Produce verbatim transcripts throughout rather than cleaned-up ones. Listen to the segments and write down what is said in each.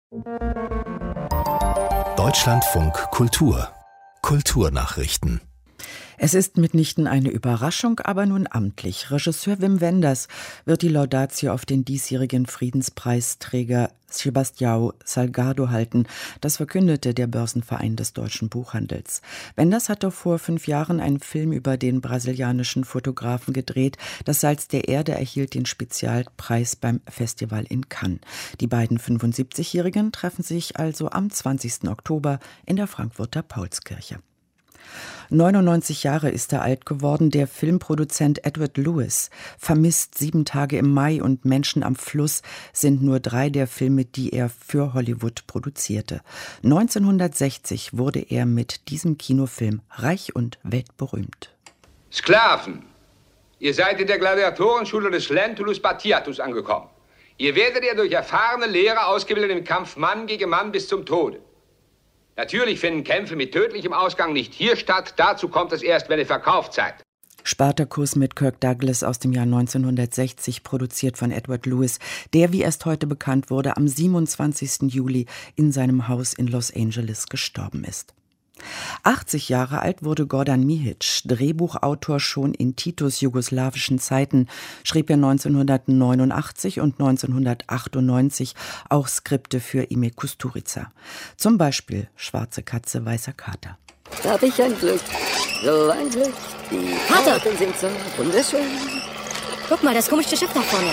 Deutschlandfunk Kultur Kulturnachrichten. Es ist mitnichten eine Überraschung, aber nun amtlich. Regisseur Wim Wenders wird die Laudatio auf den diesjährigen Friedenspreisträger Sebastião Salgado halten. Das verkündete der Börsenverein des deutschen Buchhandels. Wenders hatte vor fünf Jahren einen Film über den brasilianischen Fotografen gedreht. Das Salz der Erde erhielt den Spezialpreis beim Festival in Cannes. Die beiden fünfundsiebzigjährigen treffen sich also am zwanzigsten Oktober in der Frankfurter Paulskirche. neunundneunzig Jahre ist er alt geworden, der Filmproduzent Edward Lewis. Vermisst, Sieben Tage im Mai und Menschen am Fluss sind nur drei der Filme, die er für Hollywood produzierte. neunzehnhundertsechzig wurde er mit diesem Kinofilm reich und weltberühmt. Sklaven, ihr seid in der Gladiatorenschule des Lentulus Batiatus angekommen. Ihr werdet ja durch erfahrene Lehrer ausgebildet im Kampf Mann gegen Mann bis zum Tode. Natürlich finden Kämpfe mit tödlichem Ausgang nicht hier statt. Dazu kommt es erst, wenn ihr verkauft seid. Spartacus mit Kirk Douglas aus dem Jahr neunzehnhundertsechzig, produziert von Edward Lewis, der, wie erst heute bekannt wurde, am siebenundzwanzigsten Juli in seinem Haus in Los Angeles gestorben ist. achtzig Jahre alt wurde Gordan Mihic, Drehbuchautor schon in Titos jugoslawischen Zeiten, schrieb er neunzehnhundertneunundachtzig und neunzehnhundertachtundneunzig auch Skripte für Ime Kusturica. Zum Beispiel Schwarze Katze, weißer Kater. Da hab ich ein Glück, so ein Glück. Die Kater sind so wunderschön. Guck mal, das komische Schiff da vorne.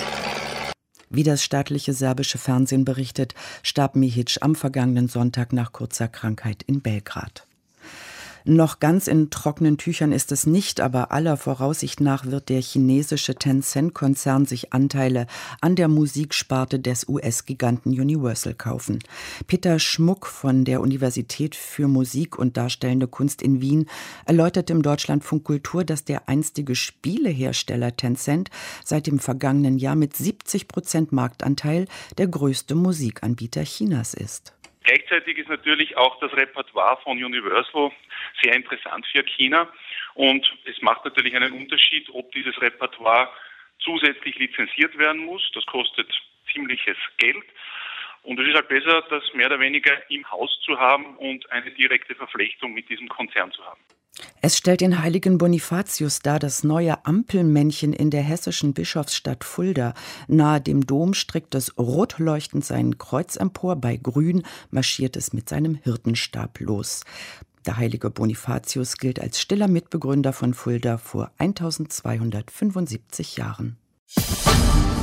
Wie das staatliche serbische Fernsehen berichtet, starb Mihic am vergangenen Sonntag nach kurzer Krankheit in Belgrad. Noch ganz in trockenen Tüchern ist es nicht, aber aller Voraussicht nach wird der chinesische Tencent-Konzern sich Anteile an der Musiksparte des U S-Giganten Universal kaufen. Peter Schmuck von der Universität für Musik und Darstellende Kunst in Wien erläuterte im Deutschlandfunk Kultur, dass der einstige Spielehersteller Tencent seit dem vergangenen Jahr mit siebzig Prozent Marktanteil der größte Musikanbieter Chinas ist. Gleichzeitig ist natürlich auch das Repertoire von Universal sehr interessant für China und es macht natürlich einen Unterschied, ob dieses Repertoire zusätzlich lizenziert werden muss. Das kostet ziemliches Geld und es ist halt besser, das mehr oder weniger im Haus zu haben und eine direkte Verflechtung mit diesem Konzern zu haben. Es stellt den heiligen Bonifatius dar, das neue Ampelmännchen in der hessischen Bischofsstadt Fulda. Nahe dem Dom streckt es rot leuchtend sein Kreuz empor, bei grün marschiert es mit seinem Hirtenstab los. Der heilige Bonifatius gilt als stiller Mitbegründer von Fulda vor eintausendzweihundertfünfundsiebzig Jahren.